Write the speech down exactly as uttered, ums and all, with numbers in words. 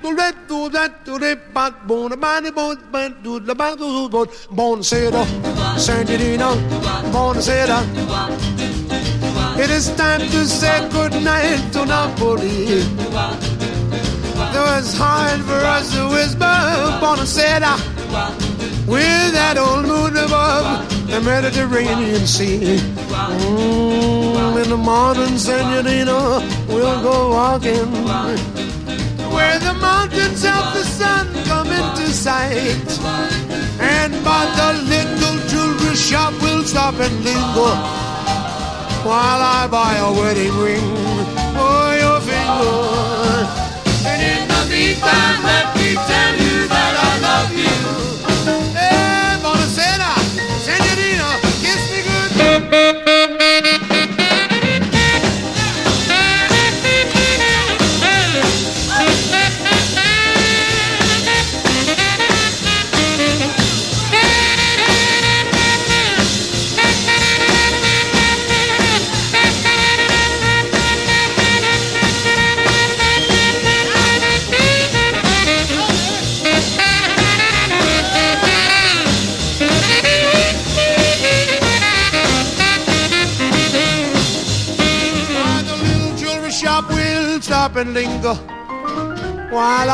Buonasera, Sandrina, buonasera. It is time to say goodnight to Napoli. Though it's hard for us to whisper, buonasera, with that old moon above the Mediterranean Sea. Mm, in the morning, Senorita, we'll go walking where the mountains of the sun come into sight. And by the little jewelry shop, we'll stop and linger while I buy a wedding ring for your finger. And in the meantime, let me tell you that I love you. Hey, buonasera, Senorita, kiss me good. Stop and linger while